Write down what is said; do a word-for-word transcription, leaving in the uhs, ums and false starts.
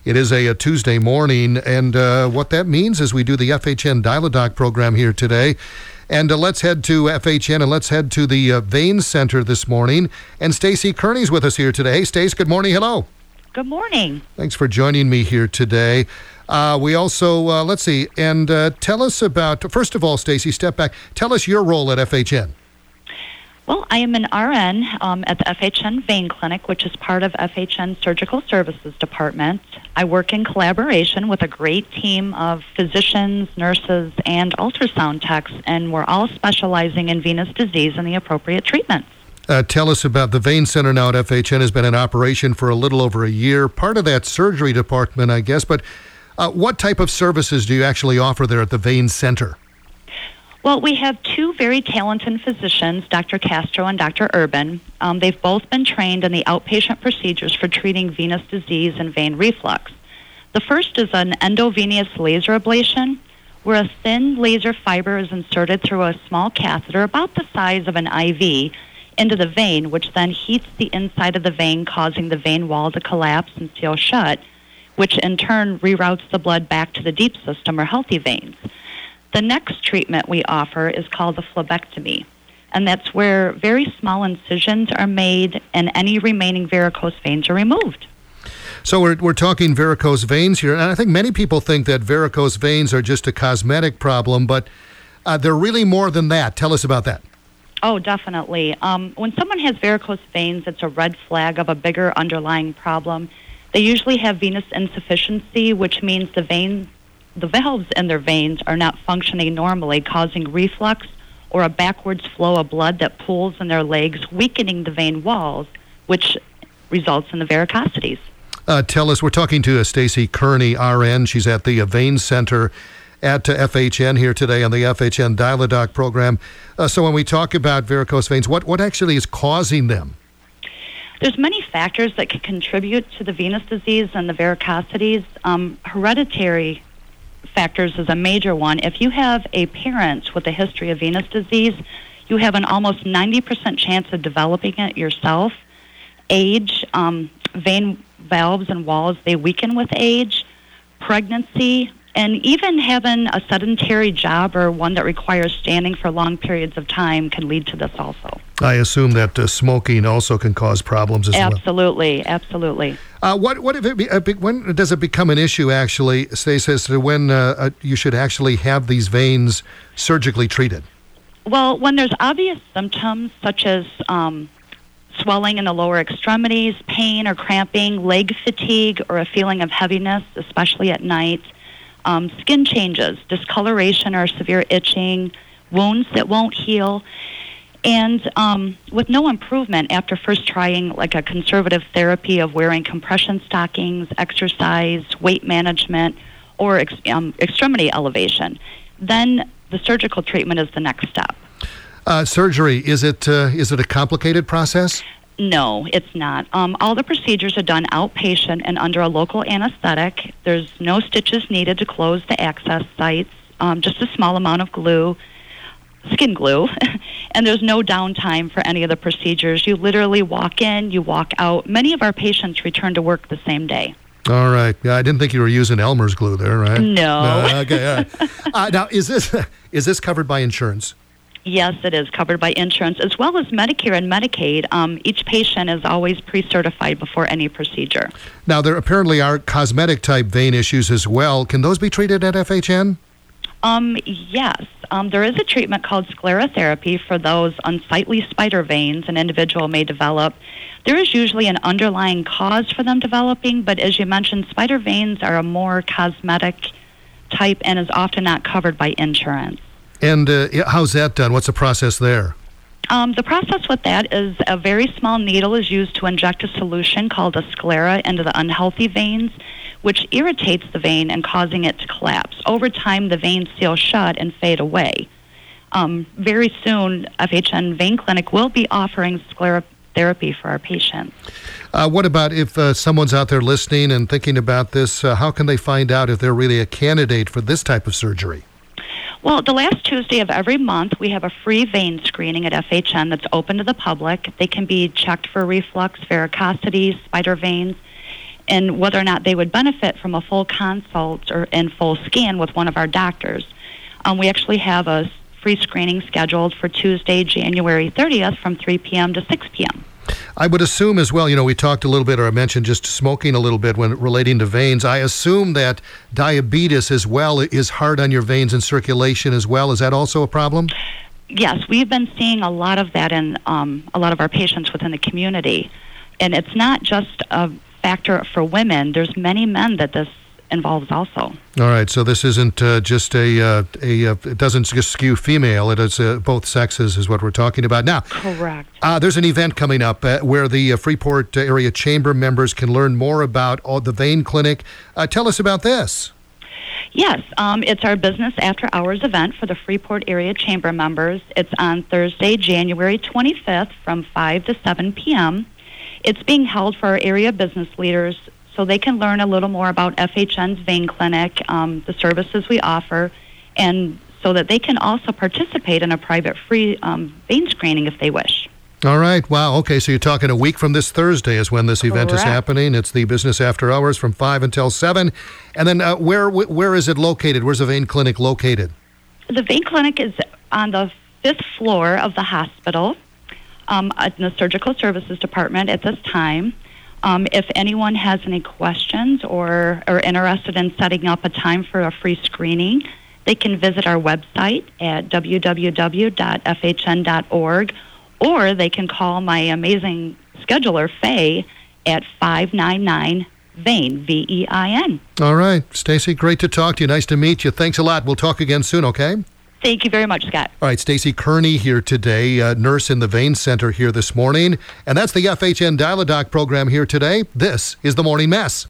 It is a, a Tuesday morning, and uh, what that means is we do the F H N Dial-A-Doc program here today. And uh, let's head to F H N and let's head to the uh, Vein Center this morning. And Stacy Kearney's with us here today. Hey, Stace, good morning. Hello. Good morning. Thanks for joining me here today. Uh, we also, uh, let's see, and uh, tell us about, first of all, Stacy, step back. Tell us your role at F H N. Well, I am an R N um, at the F H N Vein Clinic, which is part of F H N Surgical Services Department. I work in collaboration with a great team of physicians, nurses, and ultrasound techs, and we're all specializing in venous disease and the appropriate treatments. Uh, tell us about the Vein Center now at F H N. Has been in operation for a little over a year. Part of that surgery department, I guess, but uh, what type of services do you actually offer there at the Vein Center? Well, we have two very talented physicians, Doctor Castro and Doctor Urban. Um, they've both been trained in the outpatient procedures for treating venous disease and vein reflux. The first is an endovenous laser ablation, where a thin laser fiber is inserted through a small catheter about the size of an I V into the vein, which then heats the inside of the vein, causing the vein wall to collapse and seal shut, which in turn reroutes the blood back to the deep system or healthy veins. The next treatment we offer is called the phlebectomy, and that's where very small incisions are made and any remaining varicose veins are removed. So we're we're talking varicose veins here, and I think many people think that varicose veins are just a cosmetic problem, but uh, they're really more than that. Tell us about that. Oh, definitely. Um, when someone has varicose veins, it's a red flag of a bigger underlying problem. They usually have venous insufficiency, which means the vein the valves in their veins are not functioning normally, causing reflux or a backwards flow of blood that pools in their legs, weakening the vein walls, which results in the varicosities. Uh, tell us, we're talking to uh, Stacy Kearney, R N. She's at the uh, Vein Center at uh, F H N here today on the F H N Dial-A-Doc program. Uh, so when we talk about varicose veins, what, what actually is causing them? There's many factors that can contribute to the venous disease and the varicosities. Um, hereditary factors is a major one. If you have a parent with a history of venous disease, you have an almost ninety percent chance of developing it yourself. Age, um, vein valves and walls, they weaken with age. Pregnancy, and even having a sedentary job or one that requires standing for long periods of time can lead to this also. I assume that uh, smoking also can cause problems as absolutely, well. Absolutely, absolutely. Uh, what what if it be, uh, when does it become an issue, actually, Stacey, as to when uh, uh, you should actually have these veins surgically treated? Well, when there's obvious symptoms such as um, swelling in the lower extremities, pain or cramping, leg fatigue, or a feeling of heaviness, especially at night, um, skin changes, discoloration or severe itching, wounds that won't heal, and um, with no improvement after first trying like a conservative therapy of wearing compression stockings, exercise, weight management, or ex- um, extremity elevation, then the surgical treatment is the next step. Uh, surgery, is it uh, is it a complicated process? No, it's not. Um, all the procedures are done outpatient and under a local anesthetic. There's no stitches needed to close the access sites, um, just a small amount of glue, skin glue, and there's no downtime for any of the procedures. You literally walk in, you walk out. Many of our patients return to work the same day. All right. Yeah, I didn't think you were using Elmer's glue there, right? No. no okay. All right. uh, now, is this is this covered by insurance? Yes, it is covered by insurance, as well as Medicare and Medicaid. Um, each patient is always pre-certified before any procedure. Now, there apparently are cosmetic-type vein issues as well. Can those be treated at F H N? Um, yes. Um, there is a treatment called sclerotherapy for those unsightly spider veins an individual may develop. There is usually an underlying cause for them developing, but as you mentioned, spider veins are a more cosmetic type and is often not covered by insurance. And uh, how's that done? What's the process there? Um, the process with that is a very small needle is used to inject a solution called a sclera into the unhealthy veins, which irritates the vein and causing it to collapse. Over time, the veins seal shut and fade away. Um, very soon, F H N Vein Clinic will be offering sclerotherapy for our patients. Uh, what about if uh, someone's out there listening and thinking about this, uh, how can they find out if they're really a candidate for this type of surgery? Well, the last Tuesday of every month, we have a free vein screening at F H N that's open to the public. They can be checked for reflux, varicosities, spider veins. and whether or not they would benefit from a full consult or and full scan with one of our doctors. Um, we actually have a free screening scheduled for Tuesday, January thirtieth from three p.m. to six p.m. I would assume as well, you know, we talked a little bit, or I mentioned just smoking a little bit when relating to veins. I assume that diabetes as well is hard on your veins and circulation as well. Is that also a problem? Yes, we've been seeing a lot of that in um, a lot of our patients within the community. And it's not just a factor for women. There's many men that this involves also. All right, so this isn't uh, just a, uh, a uh, it doesn't just skew female, it is uh, both sexes is what we're talking about. Now, correct. Uh, there's an event coming up uh, where the uh, Freeport area chamber members can learn more about all the vein clinic. Uh, tell us about this. Yes, um, it's our business after hours event for the Freeport area chamber members. It's on Thursday, January twenty-fifth from five to seven p.m. It's being held for our area business leaders so they can learn a little more about F H N's vein clinic, um, the services we offer, and so that they can also participate in a private free um, vein screening if they wish. All right. Wow. Okay. So you're talking a week from this Thursday is when this event Correct. is happening. It's the business after hours from five until seven. And then uh, where where is it located? Where's the vein clinic located? The vein clinic is on the fifth floor of the hospital um, in the surgical services department at this time. Um, if anyone has any questions or are interested in setting up a time for a free screening, they can visit our website at w w w dot f h n dot org, or they can call my amazing scheduler, Faye, at five nine nine vein, V E I N. All right. Stacy, great to talk to you. Nice to meet you. Thanks a lot. We'll talk again soon, okay? Thank you very much, Scott. All right, Stacy Kearney here today, uh, nurse in the Vein Center here this morning. And that's the F H N Dial-A-Doc program here today. This is The Morning Mess.